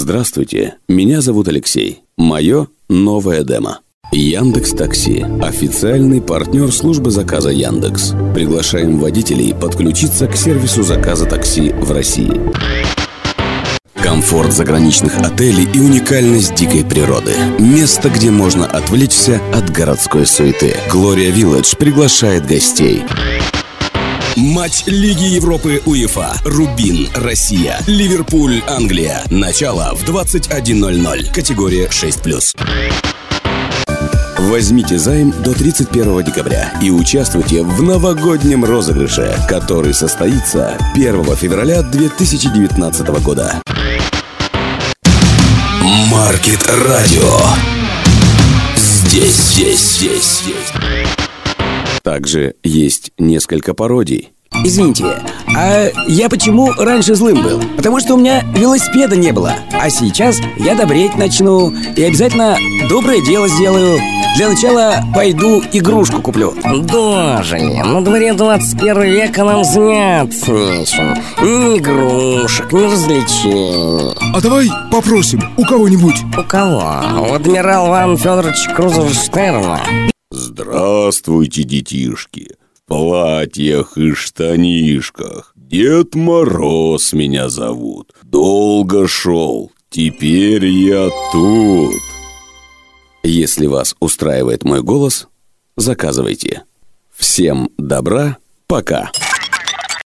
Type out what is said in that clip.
Здравствуйте, меня зовут Алексей. Мое новое демо. Яндекс.Такси – официальный партнер службы заказа Яндекс. Приглашаем водителей подключиться к сервису заказа такси в России. Комфорт заграничных отелей и уникальность дикой природы. Место, где можно отвлечься от городской суеты. Gloria Village приглашает гостей. Матч Лиги Европы УЕФА. Рубин, Россия. Ливерпуль, Англия. Начало в 21:00. Категория 6+. Возьмите займ до 31 декабря и участвуйте в новогоднем розыгрыше, который состоится 1 февраля 2019 года. Маркет Радио. Здесь. Также есть несколько пародий. Извините, а я почему раньше злым был? Потому что у меня велосипеда не было. А сейчас я добреть начну и обязательно доброе дело сделаю. Для начала пойду игрушку куплю. Дожили, на дворе 21 век, а нам заняться нечем. Ни игрушек, ни развлечений. А давай попросим у кого-нибудь. У кого? У адмирала Ивана Федоровича Крузенштерна. Здравствуйте, детишки. В платьях и штанишках. Дед Мороз меня зовут. Долго шел, теперь я тут. Если вас устраивает мой голос, заказывайте. Всем добра, пока.